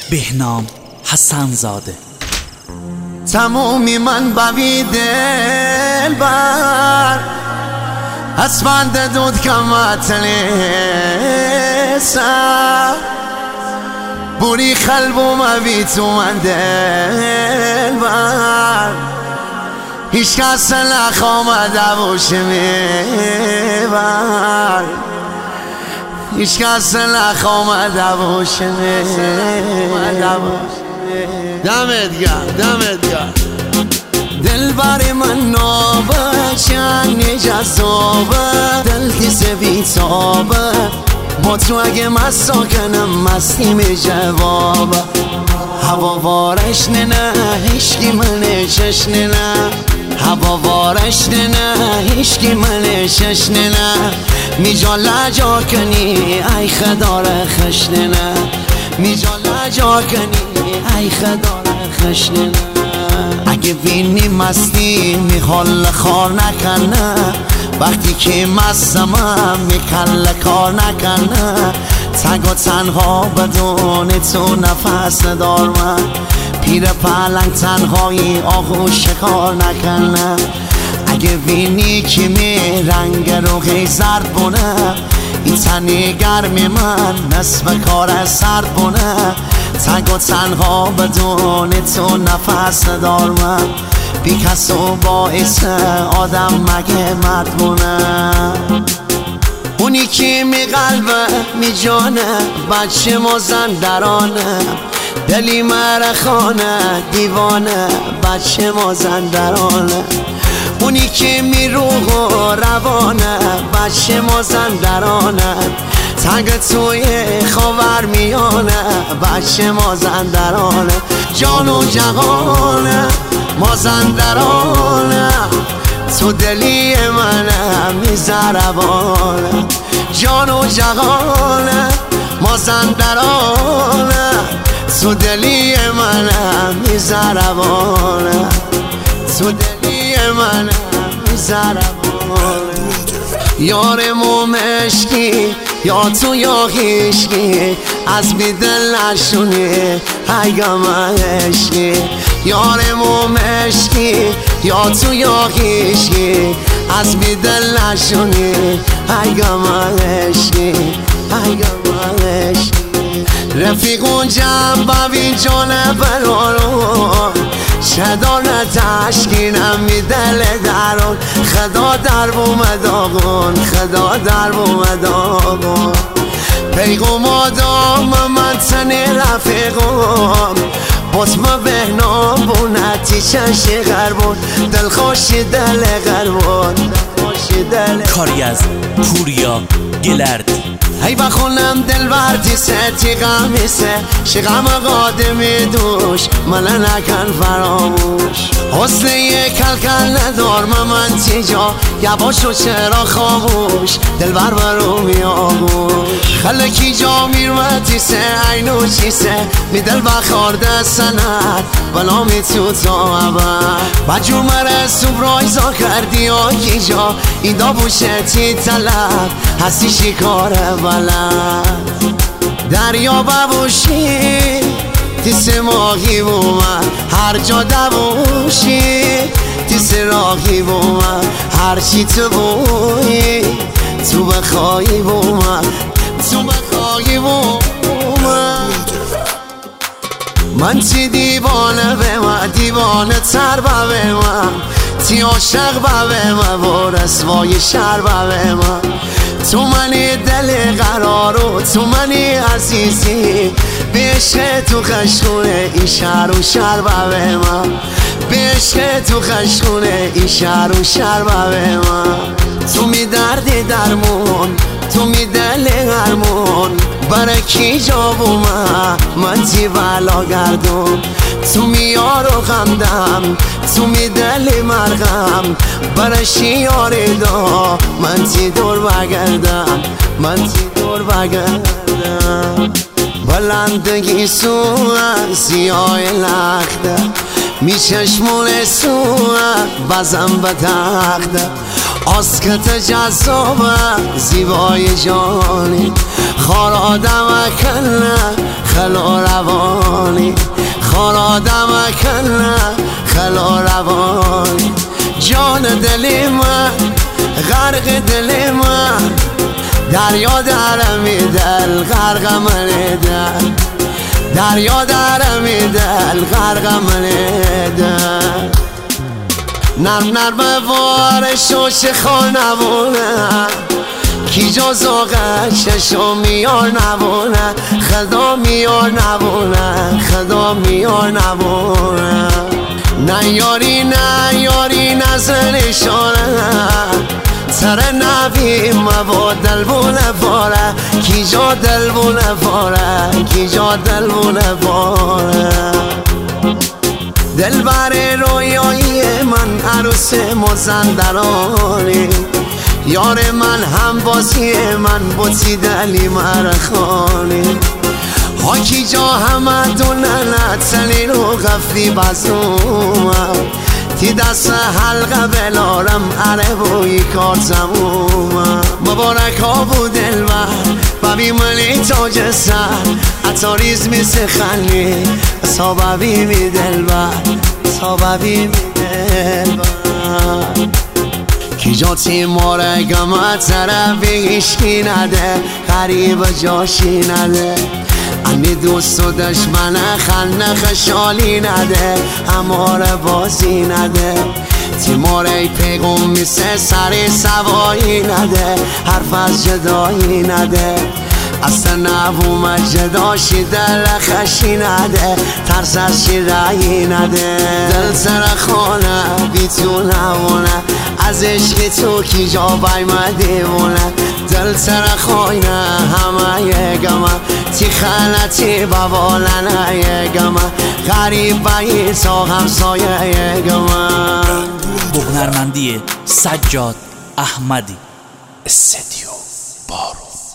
بهنام حسن زاده. تمومی من بوی دل بر اسفند دود کمت لیسا بوری خلبو موی تو من دل بر هیچ کس نخوامده باشه میبر هیچ کس نخوامده باشه دمت گرم دل بر من نابه چنی جذابه دل تیز بیتابه با تو اگه مسا کنم مستی می جوابه هوا وارش نه هشکی من چشنه نه هوا وارش نه هشکی من چشنه نه میجا لجا کنی ای خدار خشنه نه میجا لجا کنی ای خدار خشنه نه اگه بینی مستی میخوال خار نکنه وقتی که مستمم میکل کار نکنه تگ و تنها بدون تو نفس ندار من پیر پلنگ تنهایی آهو شکار نکنه اگه بینی که می رنگ روحی زرد بونه این تنی گرمی من نصف کار سرد بونه تگ و تنها بدون تو نفس ندار من بی کس و باعث آدم مگه مرد بونه اونی که می قلبه می جانه بچه مازندرانه دلی مرخانه دیوانه بچه مازندرانه اونی که می روح و روانه بچه مازندرانه تنگ توی خاور میانه بچه مازندرانه جان و جهانه مازندرانه تو دلی منه میزربانه جان و جهانه مازندرانه تو دلی منه میزربانه تو دلی منه میزربانه یار مومشکی یا تو یا هیشکی از بی دل نشونی ایگم عشقی یار مومشکی یا تو یا هیشکی از بی دل نشونی ایگم عشقی ایگم عشقی رفیقون جنب ببین جانه برارو شدان تشکینم می دل درون خدا در بومداغون خدا در بومداغون پیغم آدام من تنی رفیقم بسم بهنام بونتی چنشی غربون دل خوشی دل غربون کاری از پوریا گلرد. ای بخونم دل بردی ستی غمیسه شغم قادمی دوش من نکن فراموش حسن یک کلکل ندار من تیجا یباشو چرا خاموش دل بر برو میاموش خلکی جا میرمتی سه اینو چیسه می دل بخارده سند بلا می تو تا عبر بجو مره سبرایزا کردی آکی جا این دا بوشتی طلب هستی شکاره بلد دریا ببوشی تیس ماهی بومن هر جا دبوشی تیس راهی بومن هر چی تو بویی تو بخوایی بومن تو بخوایی بومن من تی دیوانه به من دیوانه تر به من تی عاشق به من و رسوای شر به من تو منی دل قرارو تو منی عزیزی به عشق تو خشخونه این شهر و شر به من به عشق تو خشخونه این شهر و شر به من تو می دردی درمون تو می دل هرمون برای کی جا بومن من تی بلا گردون تو می یارو غمدم تو می دل مرغم برای شیاری دا من تی دور بگردم من تی دور بگردم بلندگی سوه سیاه لخته می چشمون سوه بزم به تخته آسکت جذابه زیبای جانی خار آدم کنه خلا روانی خارادم کنه خلا روانی جان دل من غرق دل من دریا درمی دل غرق من دل دریا درمی دل غرق من دل نرم نرم وارش و شخال نبونه کی جز آغشش میار نبونه خدا میار نبونه خدا میار نبونه نه یاری نه یاری نزنشانه سر نبی مبا دل بونه باره کی جا دل بونه باره کی جا دل بونه باره دل بر رویایی من عروس مازندرانی یار من هم بازی من بوتی دلی مرخانی حاکی جا همه دوننه تنی رو غفلی بزومم تی دست حلقه بلارم عره بوی کار زمومم مبارک ها بود دلبر ببی منی تاج سر اتاریز می سخنی صاببی می دلبر صاببی می دلبر کی جا تیماره گمه طرفی هیشکی نده غریب جاشی نده انی دوست و دشمن خلنه خشالی نده هماره بازی نده تیماره پیغم میسه سری سوایی نده حرف از جدایی نده اصلا نبوم جداشی دل خشی نده ترس از شیرایی نده دل سر خانه بی تو نمونه از عشق تو کی جا بایم دیوونه دل سر خانه همه یگمه تی خلطی ببالنه یگمه غریب بایی تا همسایه یگمه با هنرمندی سجاد احمدی استدیو بارو.